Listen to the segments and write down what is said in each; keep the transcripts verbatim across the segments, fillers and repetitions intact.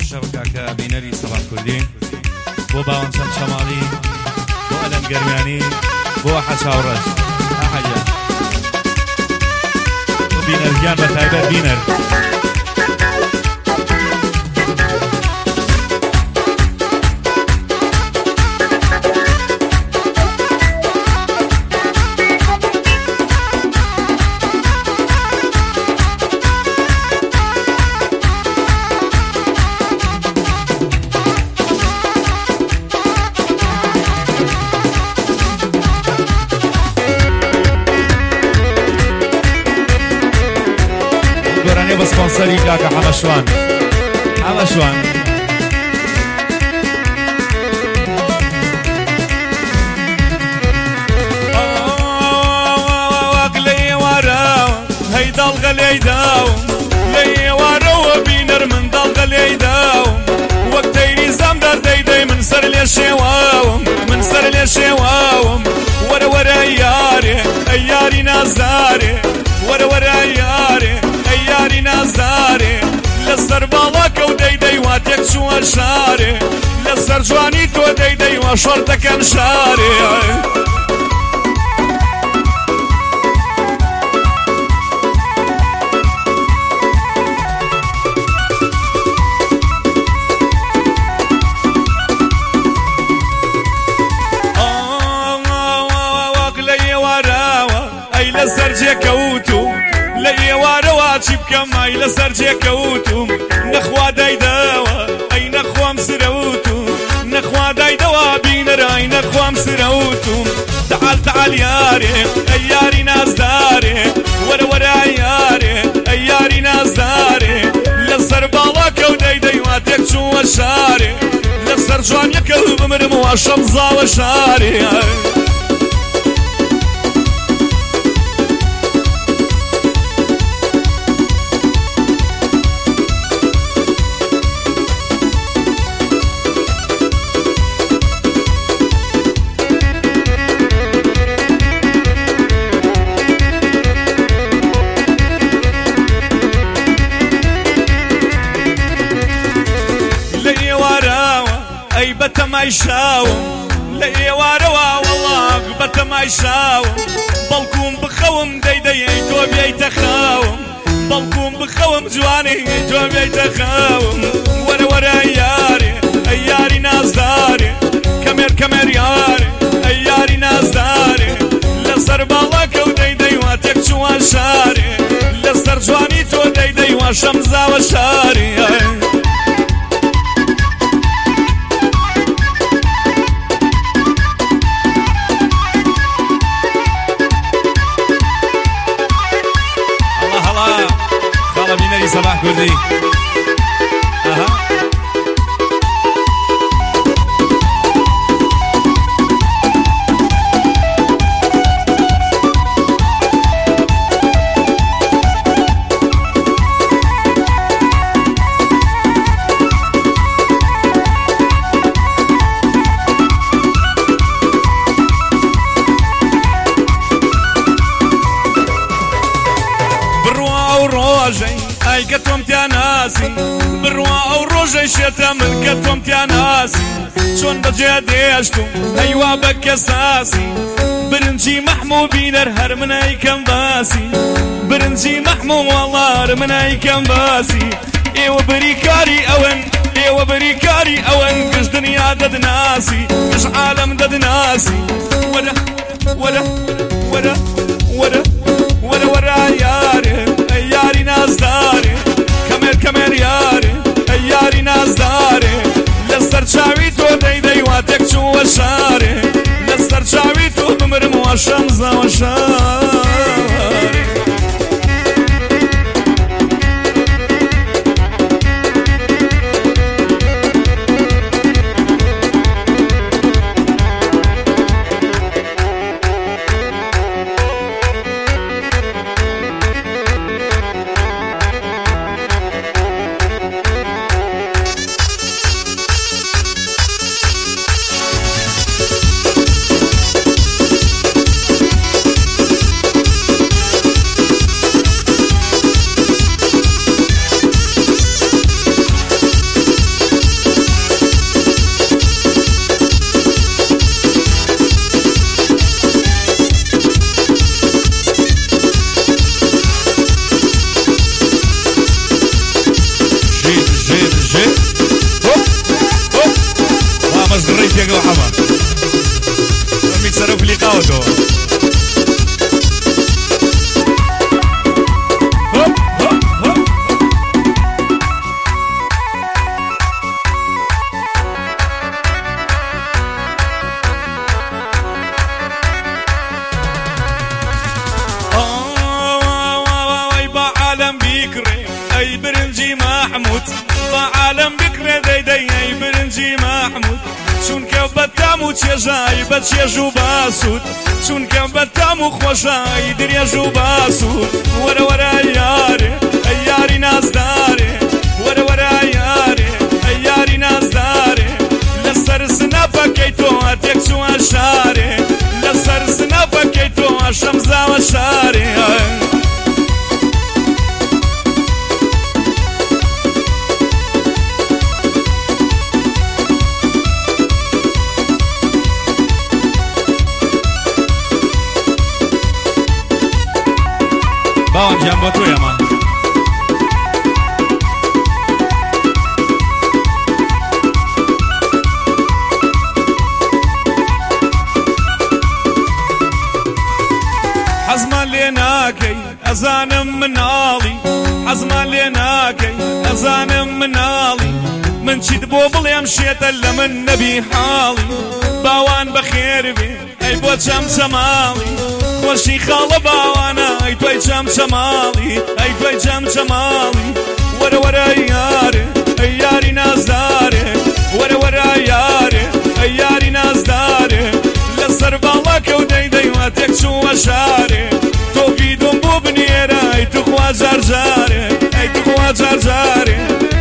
شبكة بينري صباح كردين بو باون شم شمالي بو ألم قرماني بو حشاورج ها حاجة بو بينر جان بخايبة بينر بسپانسری کاکا حمشوان حمشوان لي وراو هي ضل لي داوم لي وراو بينر من ضل لي داوم وقتي لي زمدر دي دي من سر لي شواوم من سر لي شواوم ورا ورا ياري ياري نازاري ورا ورا ياري ياري نازاري لسر بالاك ودي دي واتك شو الشاري لسر جواني تو دي دي وشرطك مشاري لي وراوا اي لسر جيكوتو لي واروا بكم اي لسر جيكوتو نخوا دايداوا اي نخوا مسروتو نخوا دايداوا بينر اي نخوا مسروتو تعال تعال ياري اي ياري ناس داري ورا ورا ياري اي ياري ناس داري لسر بالاك ودايداي واتك شو الشاري لسر جوان يكل بمرم وشمزا وشاري اي بتا ما يشاوم لي واروا والله بتا ما يشاوم بلكم بخوم دي دي تو بيت خاوم بلكم بخوم جواني تو بيت خاوم ورا ورا ياري ياري ناس داري كمر كمر ياري ياري ناس داري لسر بالاك ودي دي واتك شو الشاري لسر جواني تو دي دي وشمزا وشاري بينري صباح كردي اها اي كتوم تيا ناسي بروا او روجي شتا من كتوم تيا ناسي شون بجي ديشتو ايوا بك اساسي برنجي محمو بينر هر من اي كم باسي برنجي محمو والله هر من اي كم باسي ايوا بريكاري اون ايوا بريكاري اون كش دنيا دد ناسي كش عالم دد ناسي ورا ورا ورا ورا ورا ورا ياري ياري ناس داري كمر كمر ياري ياري ناس داري لسر شاوي تو دي دي واتك شو الشاري لسر شاوي تو بمرم وشمزة وشاري اي برنجي محمود بعالم بكرة دي دي اي برنجي محمود شون كبتامو تشجاي بتشجو باسود شون كبتامو خوشاي دريجو باسود ورا ورا ياري ياري ناس داري ورا ورا ياري ياري ناس داري لسر سنفكيتو اتكسو اشاري لسر سنفكيتو اشمزا وشاري باوان جان بۆ تۆیە مان حەزمان لێ ناکەی ئەزانم مناڵی حەزمان لێ ناکەی ئەزانم مناڵی من چیت بۆ بڵێم شێتە لە من نەبی حاڵی باوان بەخێر بێ ئەی بۆ چەمچەماڵی خۆشی خاڵە باوانە ئەی توی چەمچەماڵی ئەی توی چەمچەماڵی وەرە وەرە یارێ ئەی یاری نازدارێ وەرە وەرە یارێ ئەی یاری نازدارێ لەسەر باڵاکە و دەیدەیوە تێک چووە شارێ تۆ بیدۆم بۆ بنێرە ئەی توخوا جارجارێ ئەی توخوا جارجارێ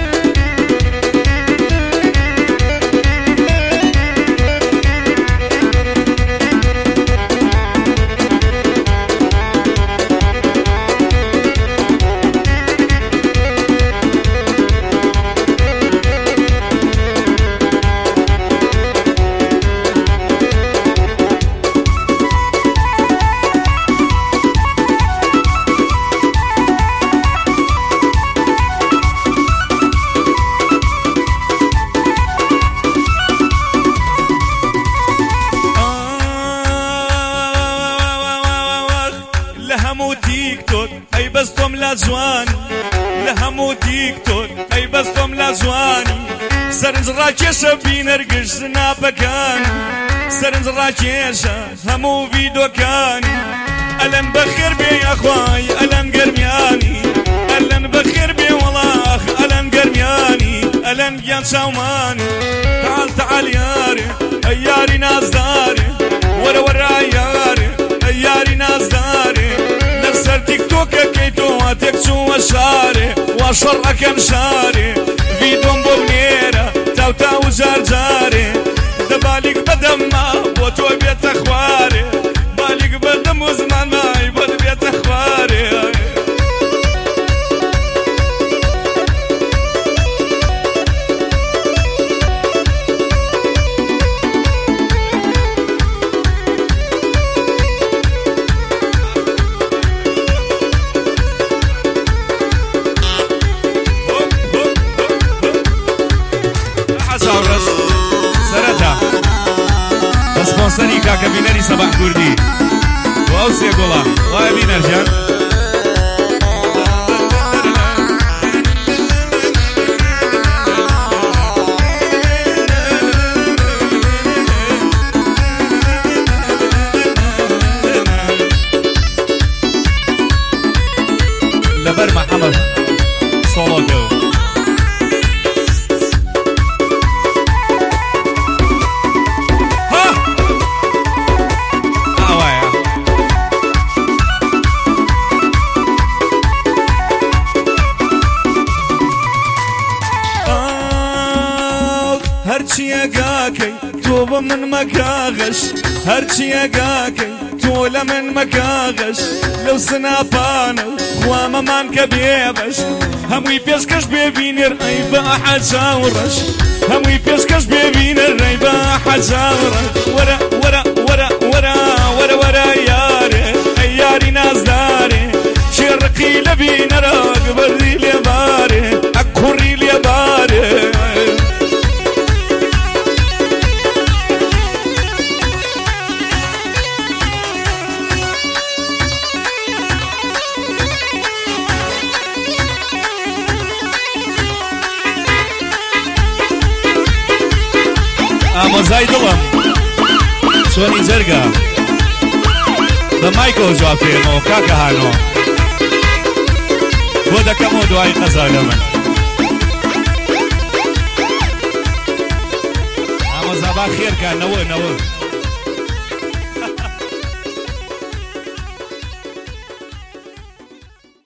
بەستۆم لە جوانی لە هەموو دیکتۆر ئەی بەستۆم لە جوانی سەرنج ڕاکێشە بینەرگشت سناپەکانی سەرنج ڕاکێشە هەموو ڤیدۆکانی ئەلەن بەخێر بێ یاخوای ئەلەن گەرمیانی ئەلەن بەخێر بێ وەڵاخ ئەلەن گەرمیانی ئەلەن گیان چاومانی تعال تعال یارێ ئەی یاری نازدارێ وەرە وەرە یارێ ئەی یاری نازدارێ لەسەر تیکتۆکەکەی تۆ تێک چووە شارێ وا شەڕەکەم شارێ ڤیدۆم بۆ بنێرە تاو تاو جارجارێ دە بالیک بەدەمما بۆ تۆ بێتە خوارێ بالیک بەدەم و زمانمای بۆت بێتە خوارێ سپۆنسەری کاکە بینەری سەباح کوردی بۆ ئەو سێ گۆڵە وایە بینەرجان لەبەر محەمەد سۆڵۆگە هەرچیە گاکەی تۆ بە من مەکاغەش هەرچیە گاکەی تۆ لە من مەکاغەش لەو سناپانە و خوامەمان کە بێبەش هەمووی پێشکەش بێبینێر ئەی بە حەجاوڕەش هەمووی پێشکەش بێبینەر ئەی بە حەجاوڕەش وەرە وەرە وەرە وەرە وەرە وەرە یارێ ئەی یاری نازدارێ شێڕقی لە بینەرە گبەردی لێبارێ ئەکوڕی لێبارێ ئامۆزای دڵم چۆنی جەرگە بە مایکۆ جواب پێمەوە کاکە هانۆ بۆ دەکەمەوە دوای قەزا لە من ئامۆزا با خێرکە نەوە نەوە